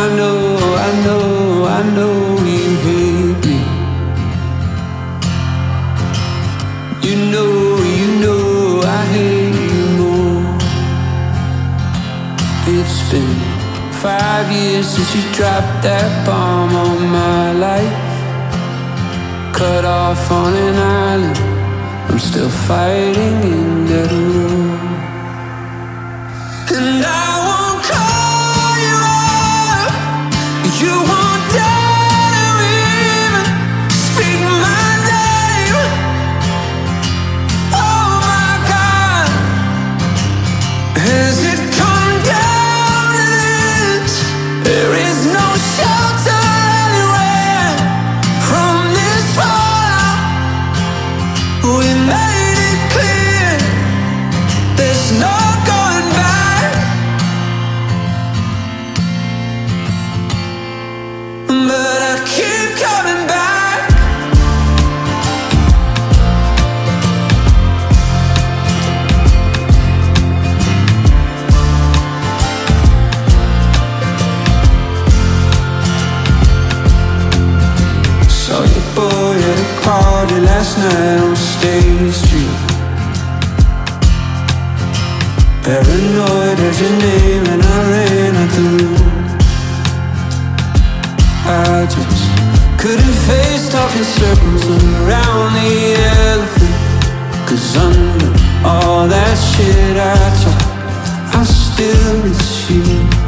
I know you hate me. You know I hate you more. It's been 5 years since you dropped that bomb on my life. Cut off on an island, I'm still fighting in that war. And I won't call you up, you won't dare to even speak my name. Oh my God, has it come down to this? There is no shelter anywhere from this fallout. We made it clear, there's no going back. But I keep coming back. Saw your boy at a party last night on State Street. Paranoid, heard your name and I ran out the room. I just couldn't face talking circles around the elephant. 'Cause under all that shit I talk, I still miss you.